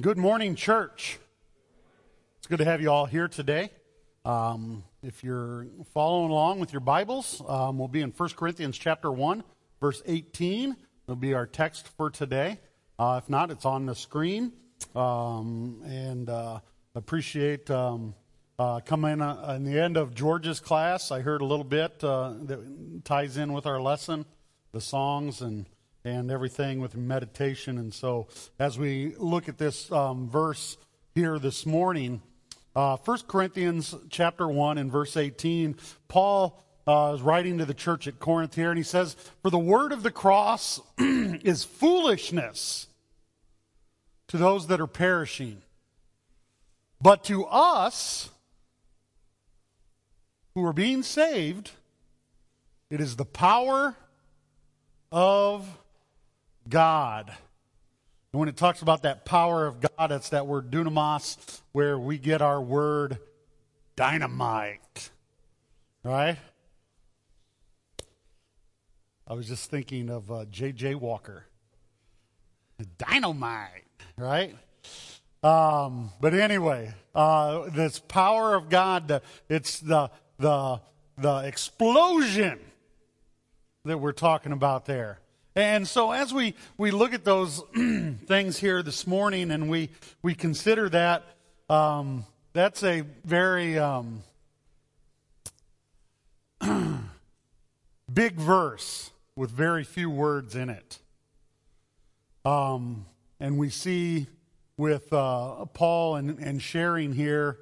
Good morning, church. It's good to have you all here today. If you're following along with your Bibles, we'll be in 1 Corinthians chapter 1, verse 18. It'll be our text for today. If not, it's on the screen. Appreciate coming in the end of George's class. I heard a little bit that ties in with our lesson, the songs and everything with meditation. And so as we look at this verse here this morning, 1 Corinthians chapter 1 and verse 18, Paul is writing to the church at Corinth here, and he says, "For the word of the cross is foolishness to those that are perishing. But to us who are being saved, it is the power of God." And when it talks about that power of God, that's that word dunamis, where we get our word dynamite. Right? I was just thinking of J.J. Walker. Dynamite, right? But anyway, this power of God, it's the explosion that we're talking about there. And so as we look at those things here this morning and we consider that, that's a very big verse with very few words in it. And we see with Paul and sharing here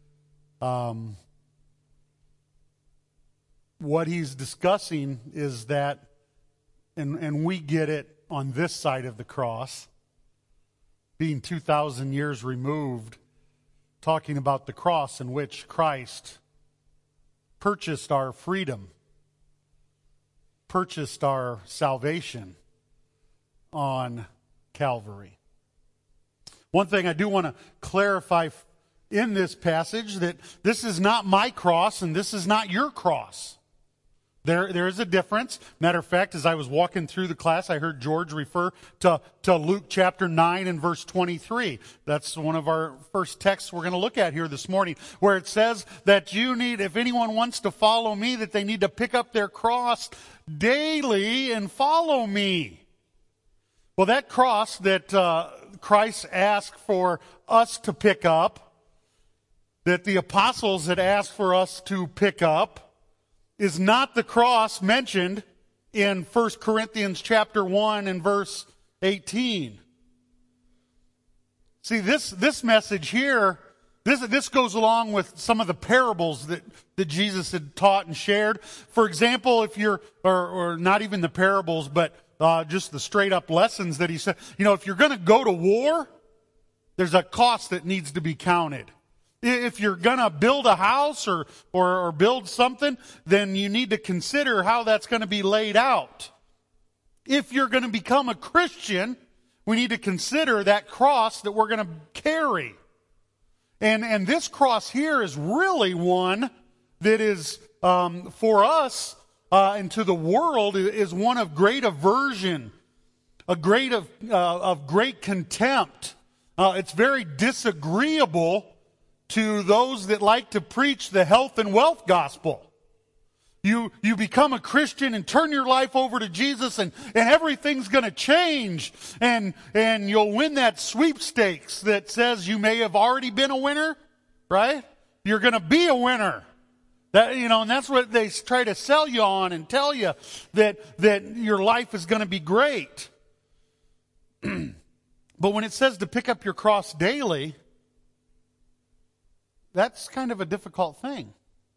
what he's discussing is that, and we get it on this side of the cross, being 2,000 years removed, talking about the cross in which Christ purchased our freedom, purchased our salvation on Calvary. One thing I do want to clarify in this passage, that this is not my cross and this is not your cross. There is a difference. Matter of fact, as I was walking through the class, I heard George refer to Luke chapter 9 and verse 23. That's one of our first texts we're going to look at here this morning, where it says that if anyone wants to follow me, that they need to pick up their cross daily and follow me. Well, that cross that Christ asked for us to pick up, that the apostles had asked for us to pick up, is not the cross mentioned in 1 Corinthians chapter 1 and verse 18. See, this message here, this goes along with some of the parables that Jesus had taught and shared. For example, if you're, or not even the parables, but just the straight up lessons that he said, if you're going to go to war, there's a cost that needs to be counted. If you're going to build a house or build something, then you need to consider how that's going to be laid out. If you're going to become a Christian, we need to consider that cross that we're going to carry. And this cross here is really one that is, for us and to the world, is one of great aversion, of great contempt. It's very disagreeable to those that like to preach the health and wealth gospel. You become a Christian and turn your life over to Jesus and everything's going to change and you'll win that sweepstakes that says you may have already been a winner, right? You're going to be a winner. And that's what they try to sell you on and tell you that your life is going to be great. But when it says to pick up your cross daily, that's kind of a difficult thing.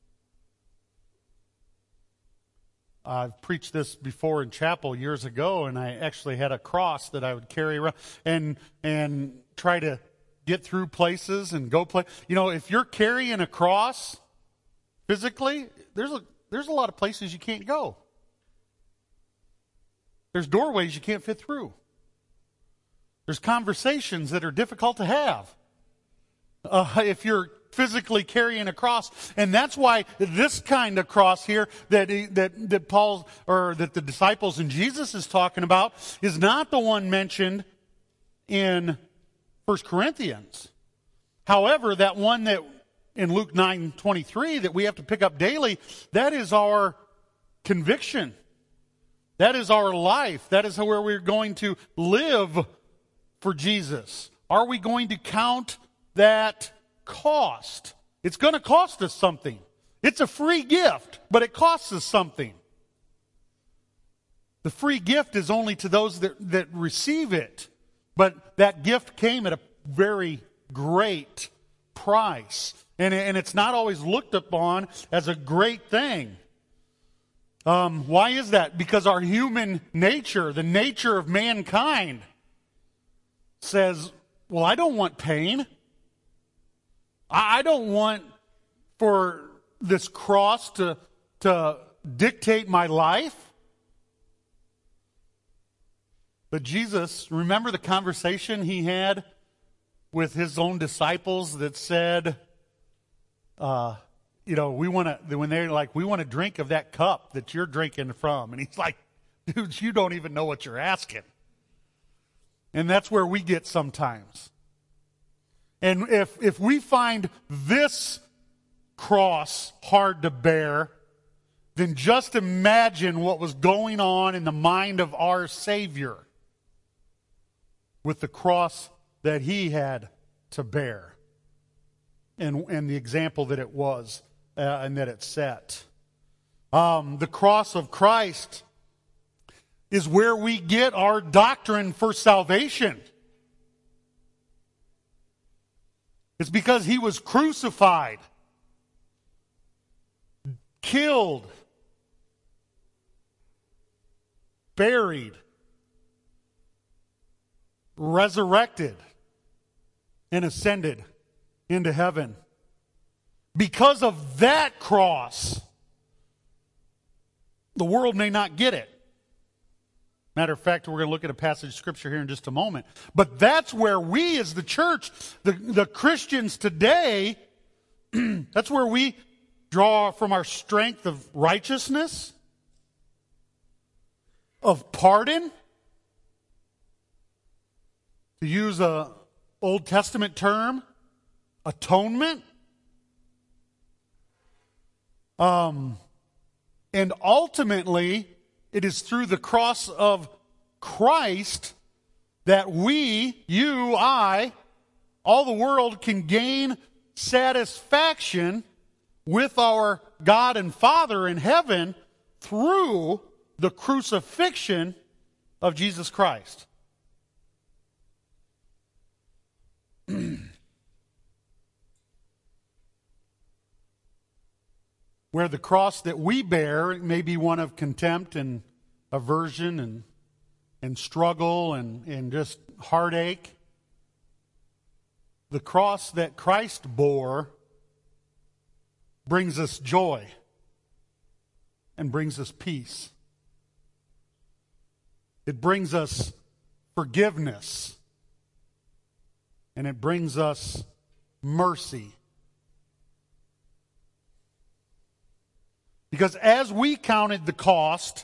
I've preached this before in chapel years ago, and I actually had a cross that I would carry around and try to get through places and go play. If you're carrying a cross physically, there's a lot of places you can't go. There's doorways you can't fit through. There's conversations that are difficult to have. If you're physically carrying a cross. And that's why this kind of cross here that Paul, or that the disciples and Jesus is talking about, is not the one mentioned in 1 Corinthians. However, that one that in Luke 9:23 that we have to pick up daily, that is our conviction. That is our life. That is where we're going to live for Jesus. Are we going to count that cost? It's going to cost us something. It's a free gift, but it costs us something. The free gift is only to those that receive it. But that gift came at a very great price. And it's not always looked upon as a great thing. Why is that? Because our human nature, the nature of mankind, says, well, I don't want pain. I don't want for this cross to dictate my life. But Jesus, remember the conversation he had with his own disciples that said, we want to, when they're like, we want to drink of that cup that you're drinking from. And he's like, dudes, you don't even know what you're asking. And that's where we get sometimes. And if we find this cross hard to bear, then just imagine what was going on in the mind of our Savior with the cross that he had to bear and the example that it was and that it set. The cross of Christ is where we get our doctrine for salvation. It's because he was crucified, killed, buried, resurrected, and ascended into heaven. Because of that cross, the world may not get it. Matter of fact, we're going to look at a passage of Scripture here in just a moment. But that's where we as the church, the Christians today, that's where we draw from our strength of righteousness, of pardon, to use an Old Testament term, atonement. And ultimately, it is through the cross of Christ that we, you, I, all the world can gain satisfaction with our God and Father in heaven through the crucifixion of Jesus Christ. Where the cross that we bear may be one of contempt and aversion and struggle and just heartache. The cross that Christ bore brings us joy and brings us peace. It brings us forgiveness and it brings us mercy. Because as we counted the cost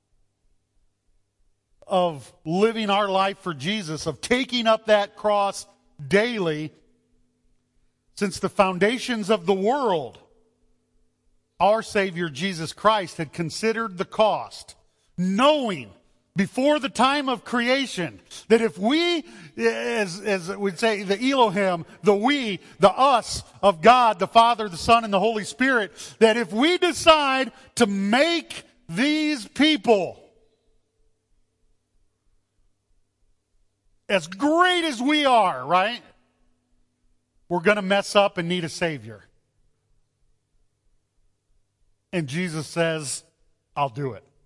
of living our life for Jesus, of taking up that cross daily, since the foundations of the world, our Savior Jesus Christ had considered the cost, knowing before the time of creation that if we, as we'd say, the Elohim, the we, the us of God, the Father, the Son, and the Holy Spirit, that if we decide to make these people as great as we are, right? We're going to mess up and need a Savior. And Jesus says, I'll do it.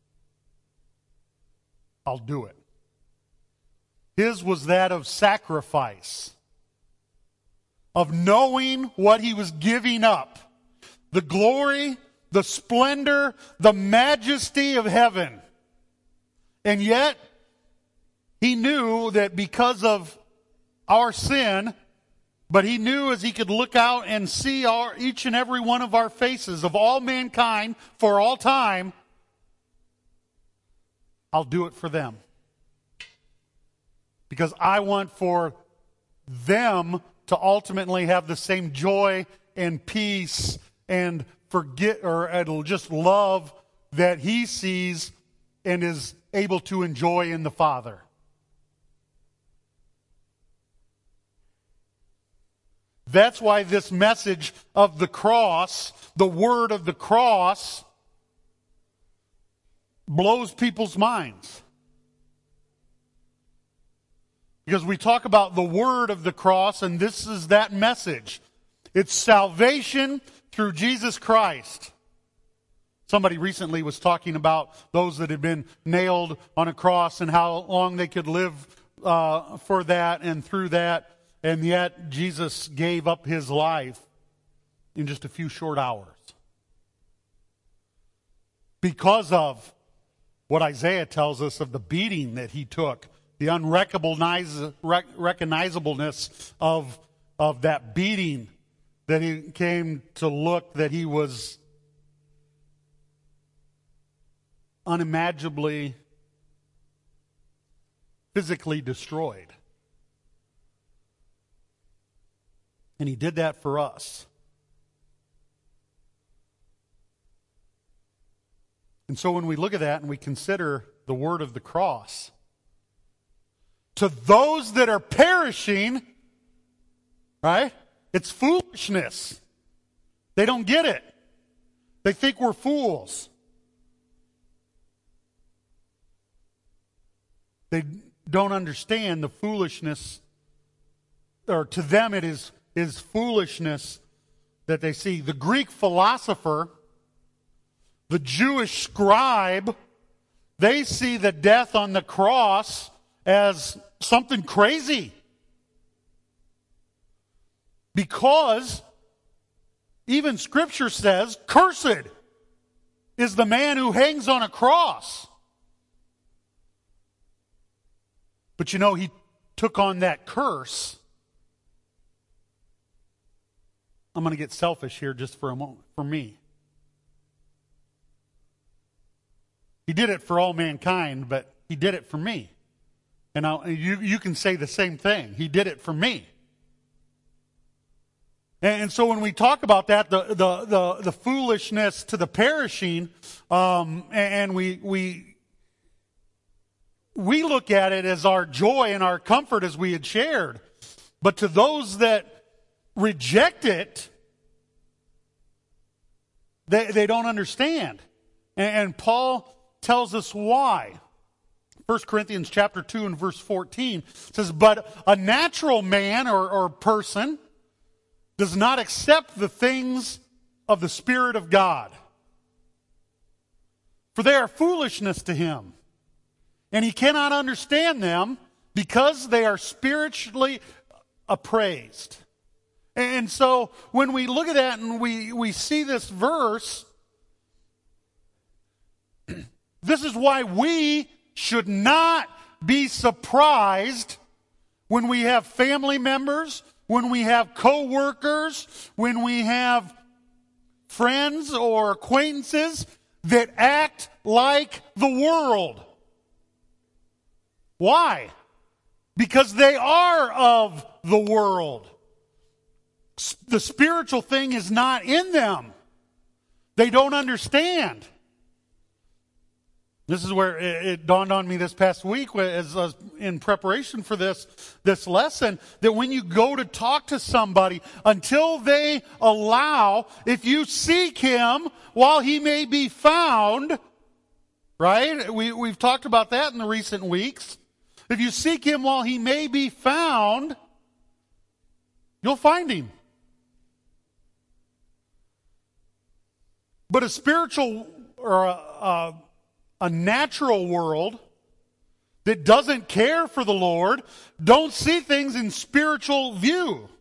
I'll do it. His was that of sacrifice, of knowing what he was giving up. The glory, the splendor, the majesty of heaven. And yet, he knew that because of our sin, but he knew as he could look out and see each and every one of our faces of all mankind for all time, I'll do it for them. Because I want for them to ultimately have the same joy and peace and it'll just love that he sees and is able to enjoy in the Father. That's why this message of the cross, the word of the cross, blows people's minds. Because we talk about the word of the cross, and this is that message. It's salvation through Jesus Christ. Somebody recently was talking about those that had been nailed on a cross and how long they could live for that and through that. And yet Jesus gave up his life in just a few short hours. Because of what Isaiah tells us of the beating that he took, the unrecognizableness of that beating, that he came to look that he was unimaginably physically destroyed. And he did that for us. And so when we look at that and we consider the word of the cross, to those that are perishing, right? It's foolishness. They don't get it. They think we're fools. They don't understand the foolishness, or to them it is foolishness that they see. The Greek philosopher, the Jewish scribe, they see the death on the cross as something crazy. Because even Scripture says, cursed is the man who hangs on a cross. But you know, he took on that curse. I'm going to get selfish here just for a moment, for me. He did it for all mankind, but he did it for me. And you can say the same thing. He did it for me. And so when we talk about that, the foolishness to the perishing, and we look at it as our joy and our comfort, as we had shared. But to those that reject it, they don't understand. And Paul tells us why. 1 Corinthians chapter 2 and verse 14 says, but a natural man or person does not accept the things of the Spirit of God, for they are foolishness to him, and he cannot understand them because they are spiritually appraised. And so when we look at that and we see this verse, this is why we should not be surprised when we have family members, when we have co-workers, when we have friends or acquaintances that act like the world. Why? Because they are of the world. The spiritual thing is not in them. They don't understand. This is where it dawned on me this past week as I was in preparation for this lesson, that when you go to talk to somebody, until they allow, if you seek him while he may be found, right? We've talked about that in the recent weeks. If you seek him while he may be found, you'll find him. But a spiritual or a natural world that doesn't care for the Lord don't see things in spiritual view.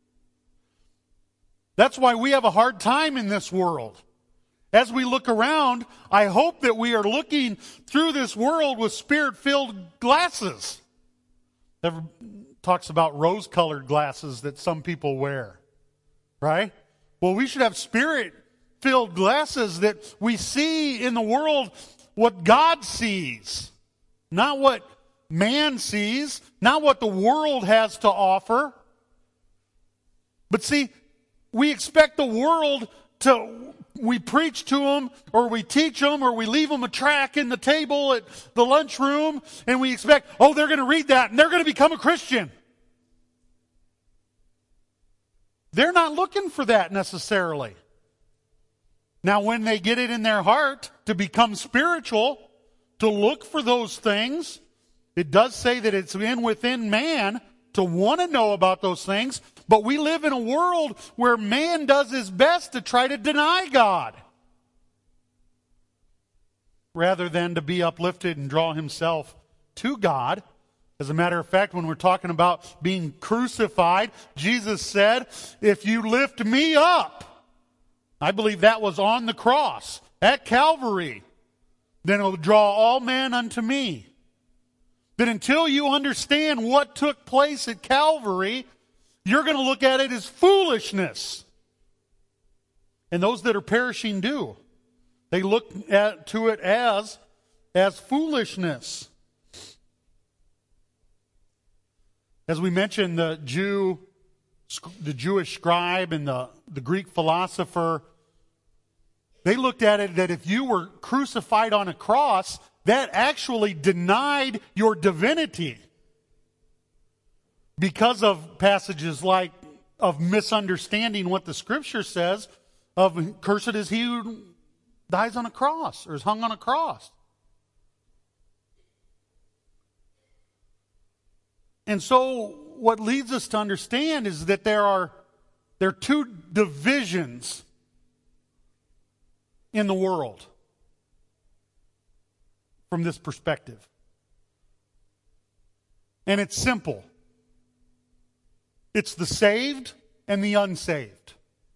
That's why we have a hard time in this world. As we look around, I hope that we are looking through this world with Spirit-filled glasses. Ever talks about rose-colored glasses that some people wear, right? Well, we should have Spirit-filled glasses that we see in the world what God sees, not what man sees, not what the world has to offer. But see, we expect the world we preach to them, or we teach them, or we leave them a tract in the table at the lunchroom, and we expect, they're going to read that, and they're going to become a Christian. They're not looking for that necessarily. Now, when they get it in their heart to become spiritual, to look for those things, it does say that it's within man to want to know about those things, but we live in a world where man does his best to try to deny God rather than to be uplifted and draw himself to God. As a matter of fact, when we're talking about being crucified, Jesus said, if you lift me up, I believe that was on the cross at Calvary, then it will draw all men unto me. But until you understand what took place at Calvary, you're going to look at it as foolishness. And those that are perishing do. They look to it as foolishness. As we mentioned, the Jewish scribe and the Greek philosopher, they looked at it that if you were crucified on a cross, that actually denied your divinity because of passages like of misunderstanding what the Scripture says of cursed is he who dies on a cross or is hung on a cross. And so what leads us to understand is that there are two divisions in the world from this perspective. And it's simple. It's the saved and the unsaved.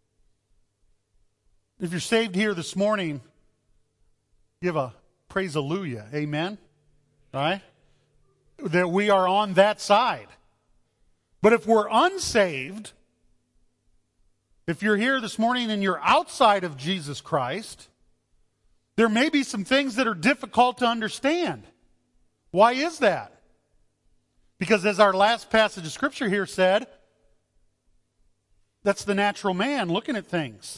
If you're saved here this morning, give a praise hallelujah. Amen? All right? That we are on that side. But if we're unsaved, if you're here this morning and you're outside of Jesus Christ, there may be some things that are difficult to understand. Why is that? Because as our last passage of Scripture here said, that's the natural man looking at things.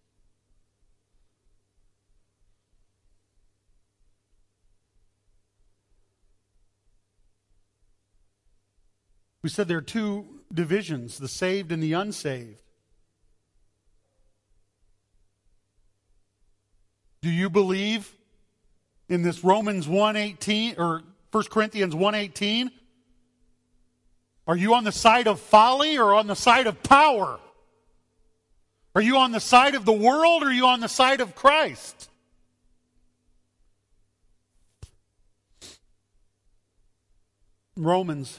We said there are two divisions, the saved and the unsaved. Do you believe in this Romans 1:18 or 1 Corinthians 1:18? Are you on the side of folly or on the side of power? Are you on the side of the world or are you on the side of Christ? Romans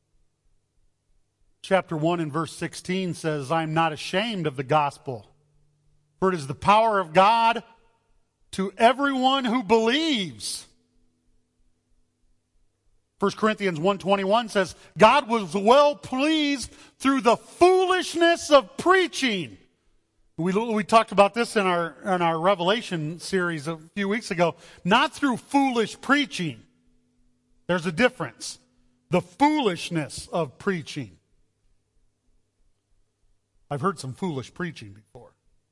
chapter 1 and verse 16 says, I am not ashamed of the gospel, for it is the power of God to everyone who believes. 1 Corinthians 1:21 says, God was well pleased through the foolishness of preaching. We talked about this in our Revelation series a few weeks ago. Not through foolish preaching. There's a difference. The foolishness of preaching. I've heard some foolish preaching before.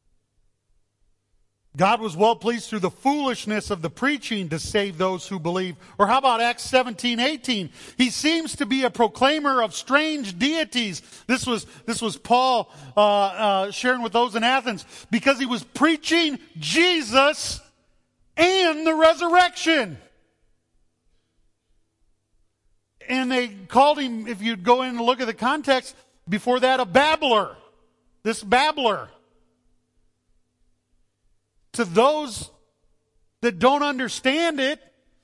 God was well pleased through the foolishness of the preaching to save those who believe. Or how about Acts 17:18? He seems to be a proclaimer of strange deities. This was Paul sharing with those in Athens because he was preaching Jesus and the resurrection. And they called him, if you'd go in and look at the context, before that a babbler. This babbler. To those that don't understand it,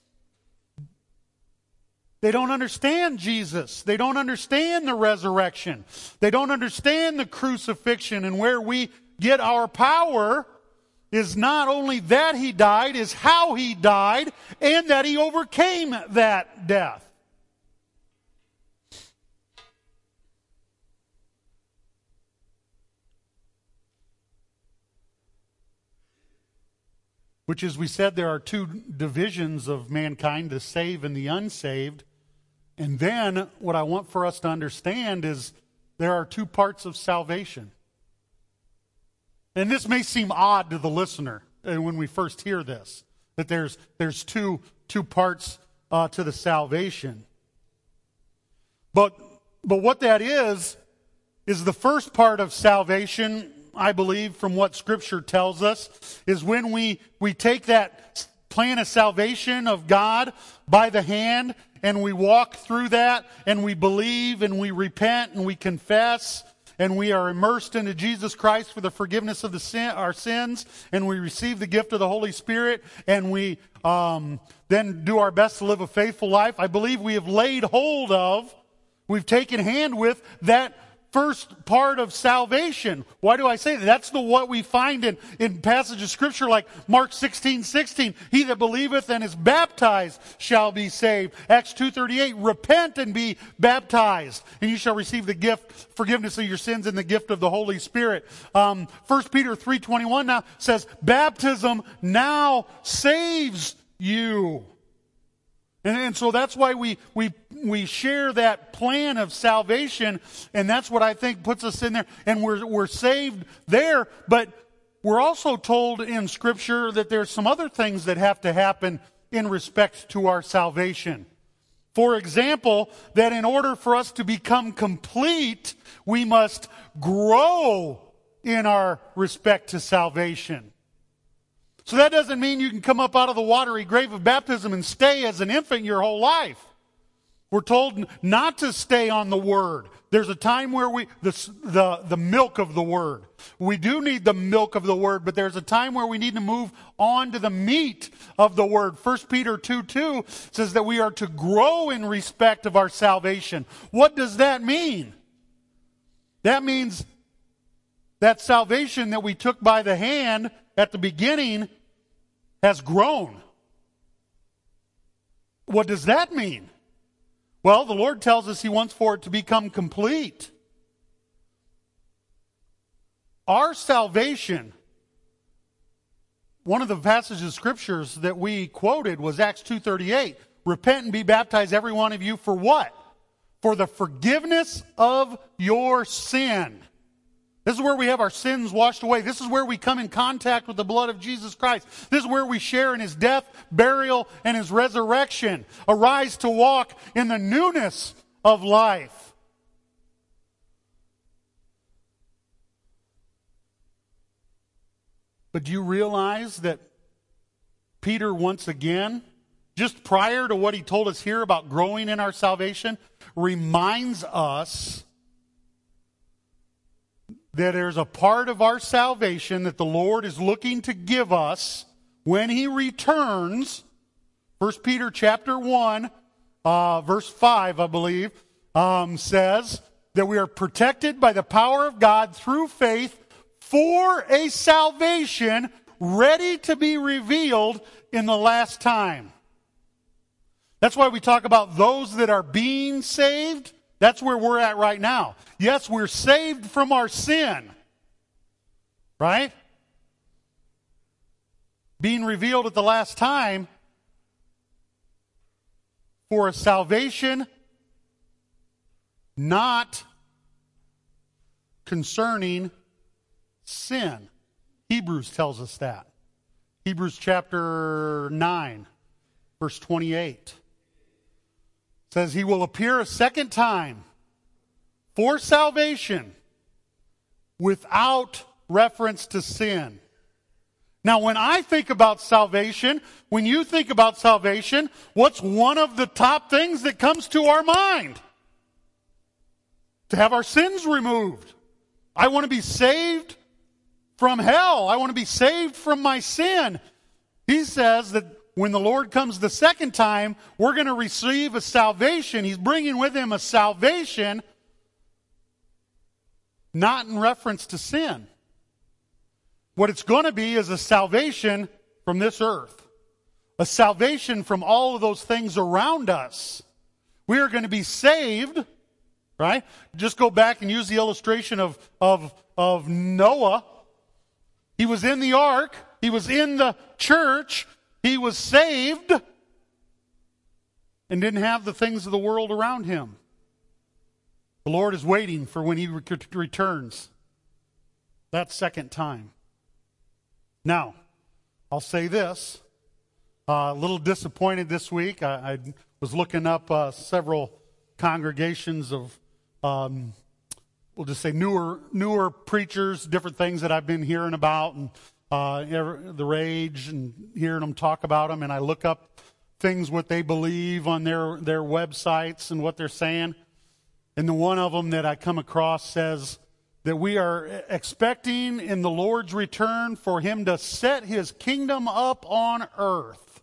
they don't understand Jesus. They don't understand the resurrection. They don't understand the crucifixion, and where we get our power is not only that he died, is how he died, and that he overcame that death. Which, as we said, there are two divisions of mankind, the saved and the unsaved. And then what I want for us to understand is there are two parts of salvation. And this may seem odd to the listener when we first hear this, that there's two parts to the salvation. But what that is the first part of salvation, I believe, from what Scripture tells us, is when we take that plan of salvation of God by the hand and we walk through that and we believe and we repent and we confess and we are immersed into Jesus Christ for the forgiveness of our sins, and we receive the gift of the Holy Spirit, and we then do our best to live a faithful life. I believe we have laid hold of, we've taken hand with that first part of salvation. Why do I say that? That's what we find in passages of Scripture like Mark 16:16. He that believeth and is baptized shall be saved. Acts 2:38. Repent and be baptized, and you shall receive the gift, forgiveness of your sins, and the gift of the Holy Spirit. 1 Peter 3:21 now says, baptism now saves you. And so that's why we share that plan of salvation, and that's what I think puts us in there. And we're saved there, but we're also told in Scripture that there's some other things that have to happen in respect to our salvation. For example, that in order for us to become complete, we must grow in our respect to salvation. So that doesn't mean you can come up out of the watery grave of baptism and stay as an infant your whole life. We're told not to stay on the Word. There's a time where the milk of the Word. We do need the milk of the Word, but there's a time where we need to move on to the meat of the Word. 1 Peter 2:2 says that we are to grow in respect of our salvation. What does that mean? That means that salvation that we took by the hand at the beginning has grown. What does that mean? Well, the Lord tells us He wants for it to become complete. Our salvation, one of the passages of Scriptures that we quoted was Acts 2:38. Repent and be baptized, every one of you, for what? For the forgiveness of your sin. This is where we have our sins washed away. This is where we come in contact with the blood of Jesus Christ. This is where we share in His death, burial, and His resurrection. Arise to walk in the newness of life. But do you realize that Peter, once again, just prior to what he told us here about growing in our salvation, reminds us that there's a part of our salvation that the Lord is looking to give us when He returns. 1 Peter chapter 1, verse 5, I believe, says that we are protected by the power of God through faith for a salvation ready to be revealed in the last time. That's why we talk about those that are being saved. That's where we're at right now. Yes, we're saved from our sin. Right? Being revealed at the last time for a salvation not concerning sin. Hebrews tells us that. Hebrews chapter 9, verse 28. Says He will appear a second time for salvation without reference to sin. Now, when I think about salvation, when you think about salvation, what's one of the top things that comes to our mind? To have our sins removed. I want to be saved from hell. I want to be saved from my sin. He says that when the Lord comes the second time, we're going to receive a salvation. He's bringing with Him a salvation not in reference to sin. What it's going to be is a salvation from this earth. A salvation from all of those things around us. We are going to be saved, right? Just go back and use the illustration of Noah. He was in the ark. He was in the church. He was saved and didn't have the things of the world around him. The Lord is waiting for when He returns. That second time. Now, I'll say this. A little disappointed this week. I was looking up several congregations of, we'll just say newer preachers, different things that I've been hearing about, and the rage, and hearing them talk about them. And I look up things, what they believe on their websites and what they're saying. And the one of them that I come across says that we are expecting in the Lord's return for Him to set His kingdom up on earth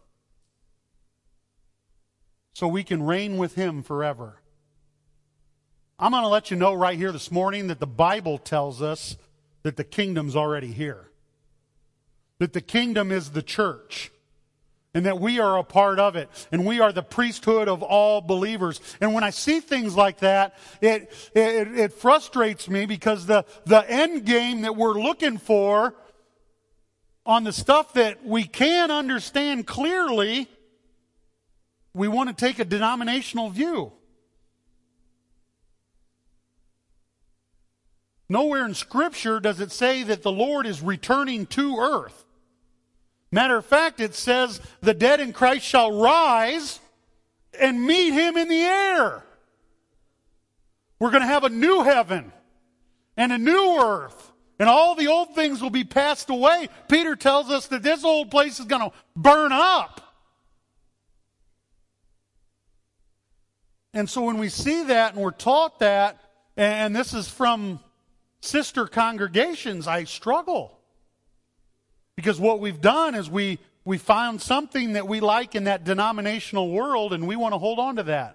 so we can reign with Him forever. I'm going to let you know right here this morning that the Bible tells us that the kingdom's already here. That the kingdom is the church. And that we are a part of it. And we are the priesthood of all believers. And when I see things like that, it frustrates me, because the end game that we're looking for on the stuff that we can understand clearly, we want to take a denominational view. Nowhere in Scripture does it say that the Lord is returning to earth. Matter of fact, it says the dead in Christ shall rise and meet Him in the air. We're going to have a new heaven and a new earth, and all the old things will be passed away. Peter tells us that this old place is going to burn up. And so when we see that and we're taught that, and this is from sister congregations, I struggle. Because what we've done is we found something that we like in that denominational world, and we want to hold on to that.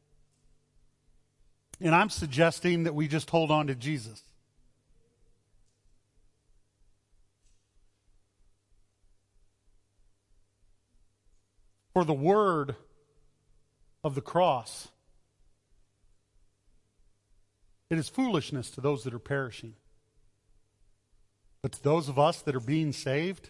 And I'm suggesting that we just hold on to Jesus. For the word of the cross, it is foolishness to those that are perishing. But to those of us that are being saved,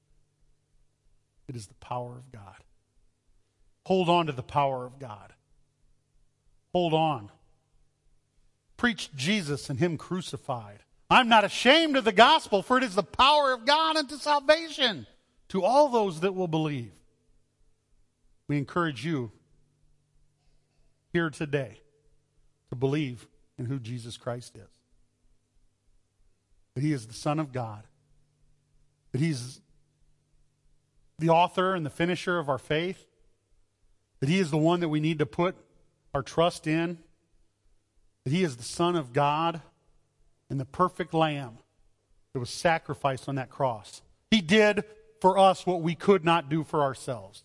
it is the power of God. Hold on to the power of God. Hold on. Preach Jesus and Him crucified. I'm not ashamed of the gospel, for it is the power of God unto salvation to all those that will believe. We encourage you here today to believe in who Jesus Christ is. That He is the Son of God. That He's the author and the finisher of our faith. That He is the one that we need to put our trust in. That He is the Son of God and the perfect Lamb that was sacrificed on that cross. He did for us what we could not do for ourselves.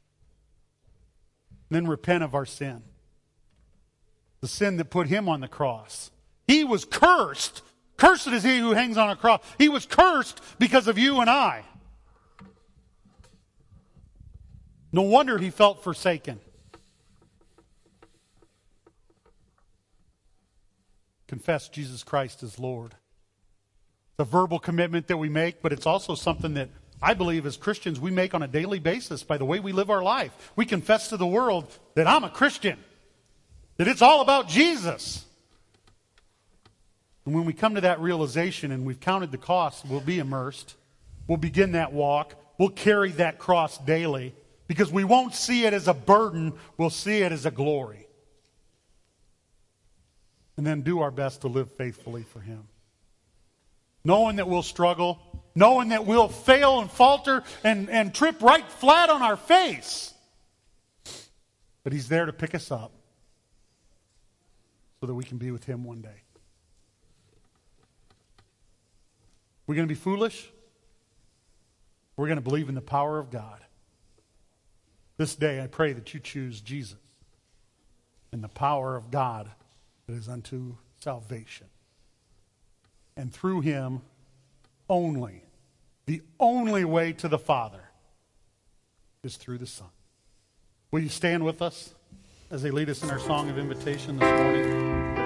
And then repent of our sin. The sin that put Him on the cross. He was cursed. Cursed is he who hangs on a cross. He was cursed because of you and I. No wonder He felt forsaken. Confess Jesus Christ as Lord. It's a verbal commitment that we make, but it's also something that I believe as Christians we make on a daily basis by the way we live our life. We confess to the world that I'm a Christian. That it's all about Jesus. And when we come to that realization and we've counted the cost, we'll be immersed. We'll begin that walk. We'll carry that cross daily. Because we won't see it as a burden. We'll see it as a glory. And then do our best to live faithfully for Him. Knowing that we'll struggle. Knowing that we'll fail and falter and trip right flat on our face. But He's there to pick us up. So that we can be with Him one day. We're going to be foolish. We're going to believe in the power of God. This day I pray that you choose Jesus and the power of God that is unto salvation. And through Him only, the only way to the Father is through the Son. Will you stand with us as they lead us in our song of invitation this morning?